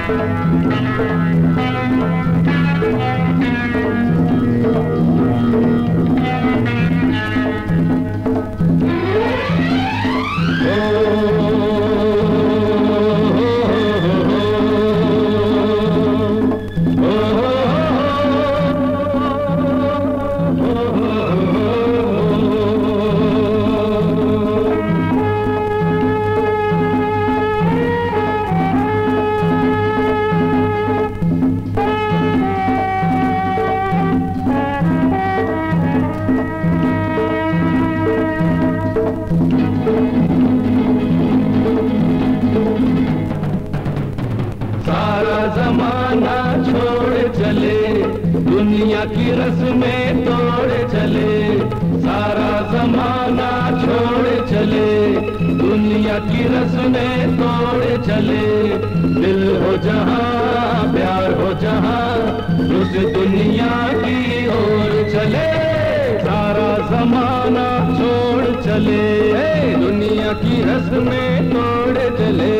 जमाना छोड़ चले, दुनिया की रस्में तोड़ चले। सारा जमाना छोड़ चले, दुनिया की रस्में तोड़ चले। दिल हो जहां प्यार हो जहां, उस दुनिया की ओर चले। सारा जमाना छोड़ चले, दुनिया की रस्में तोड़ चले।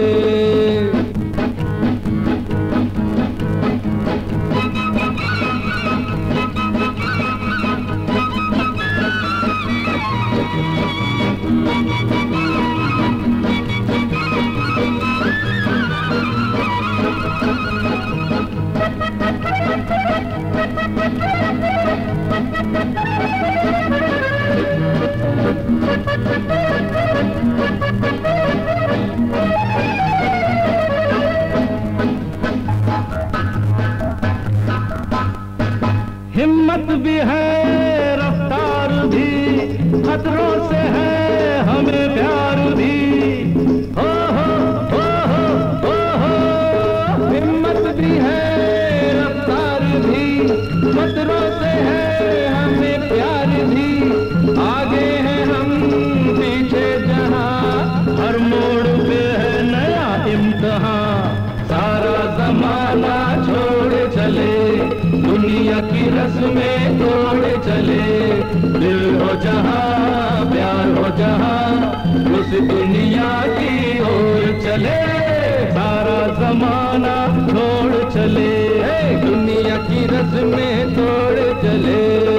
हिम्मत भी है रफ्तार भी, खतरों से है हमें प्यार भी। हो हो हो हो, हिम्मत भी है रफ्तार भी, खतरों से है हमें प्यार भी। आगे हैं हम पीछे जहां, हर मोड़ पे है नया इम्तिहान। सारा जमाना छोड़ चले, दुनिया की रस्में तोड़ चले। दिल हो जहां प्यार हो जहां, उस दुनिया की ओर चले। सारा जमाना छोड़ चले, दुनिया की रस्में तोड़ चले।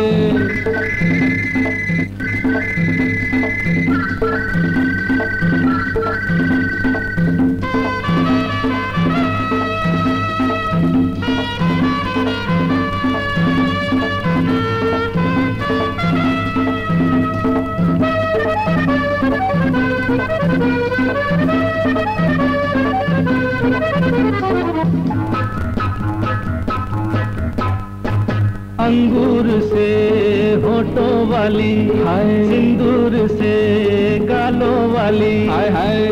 अंगूर से होठों वाली, हाय सिंदूर से गालों वाली, हाय हाय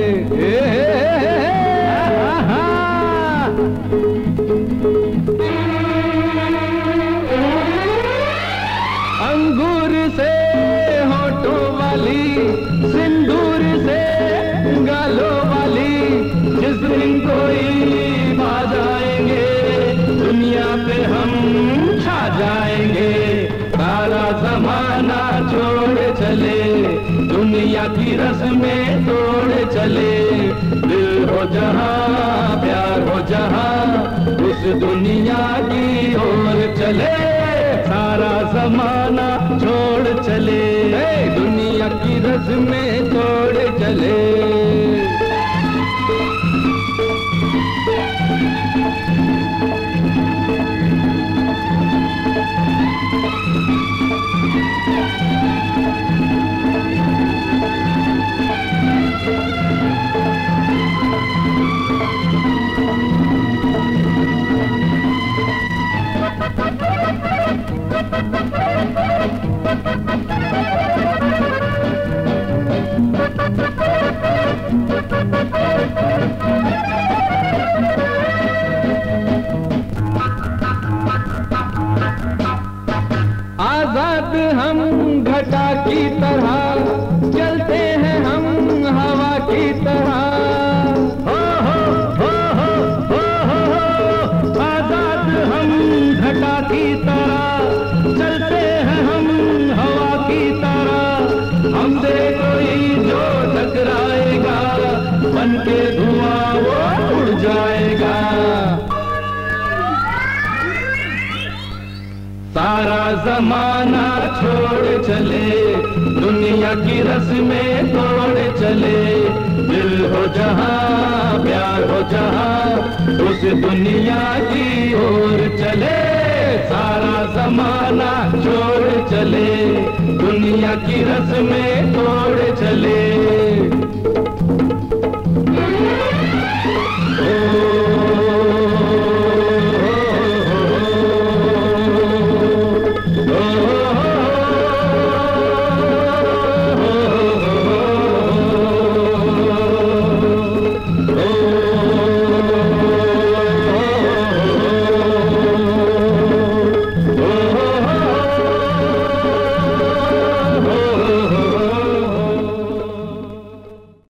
अंगूर से होठों वाली, सिंदूर से गालों वाली। जिस दिन कोई पा जाएंगे, दुनिया पे हम छा जाएंगे। सारा जमाना छोड़ चले, दुनिया की रस्में तोड़ चले। दिल हो जहां प्यार हो जहां, उस दुनिया की ओर चले। सारा जमाना छोड़ चले, दुनिया की रस्में तोड़ चले। आजाद हम घटा की तरह, चलते हैं हम हवा की तरह। हो हो हो हो हो हो, आजाद हम घटा की तरह, चलते हैं हम हवा की तरह। हमसे कोई जो टकराएगा, बन के धुआं वो उड़ जाएगा। जमाना छोड़ चले, दुनिया की रस्में तोड़ चले। दिल हो जहां प्यार हो जहां, उस दुनिया की ओर चले। सारा जमाना छोड़ चले, दुनिया की रस्में तोड़ चले।